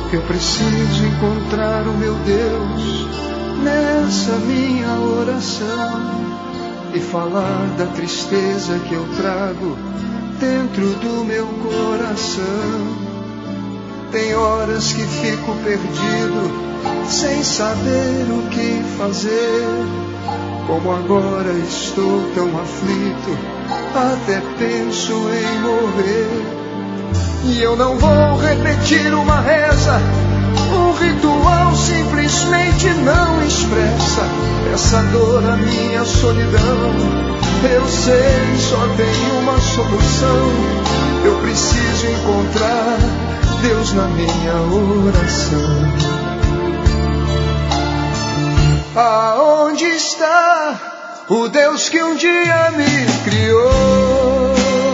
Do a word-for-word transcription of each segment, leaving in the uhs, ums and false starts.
Eu preciso encontrar o meu Deus nessa minha oração e falar da tristeza que eu trago dentro do meu coração. Tem horas que fico perdido, sem saber o que fazer. Como agora estou tão aflito, até penso em morrer. E eu não vou repetir uma reza, um ritual simplesmente não expressa essa dor, a minha solidão. Eu sei, só tem uma solução. Eu preciso encontrar Deus na minha oração. Aonde está o Deus que um dia me criou?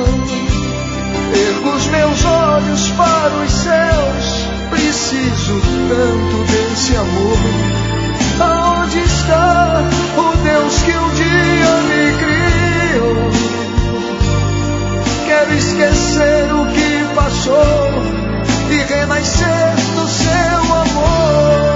Ergo os meus olhos para os céus, preciso tanto desse amor. Aonde está o Deus que um dia me criou? Quero esquecer o que passou e renascer no seu amor.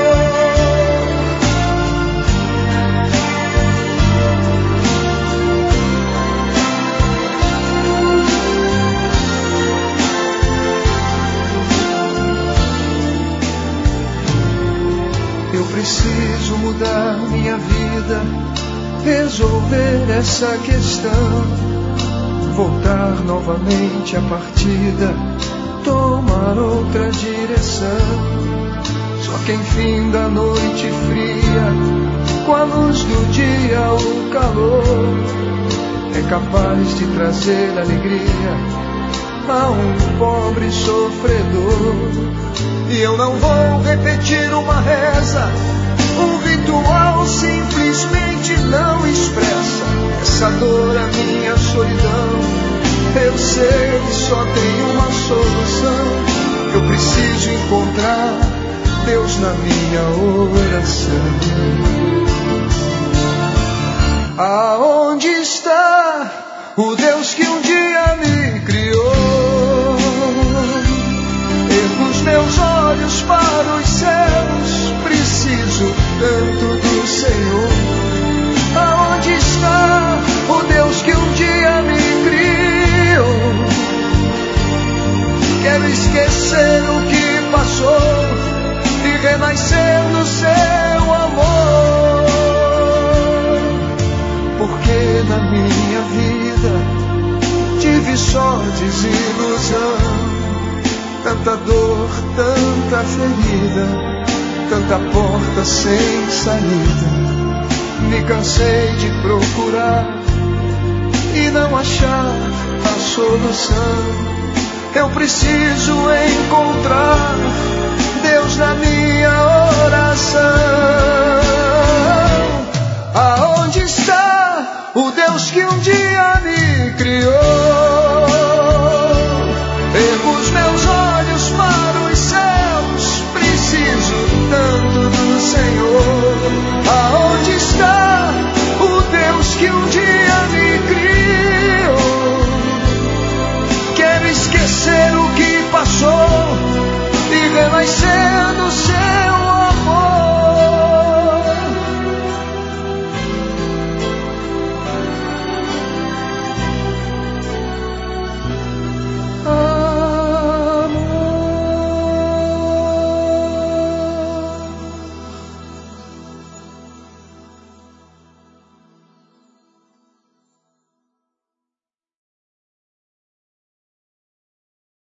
Eu preciso mudar minha vida, resolver essa questão, voltar novamente à partida, tomar outra direção. Só quem finda a noite fria, com a luz do dia o calor, é capaz de trazer alegria a um pobre sofredor. E eu não vou repetir uma reza, um ritual simplesmente não expressa essa dor, a minha solidão. Eu sei que só tem uma solução. Eu preciso encontrar Deus na minha oração. Aonde está o Deus que um dia me criou? Ergo os meus olhos para os céus, preciso tanto do Senhor. Aonde está o Deus que um dia me criou? Quero esquecer o que passou e renascer no seu amor. Porque na minha vida tive só desilusão, tanta dor, tanta ferida, tanta porta sem saída. Me cansei de procurar e não achar a solução. Eu preciso encontrar Deus na minha oração. Aonde está o Deus que um dia me criou?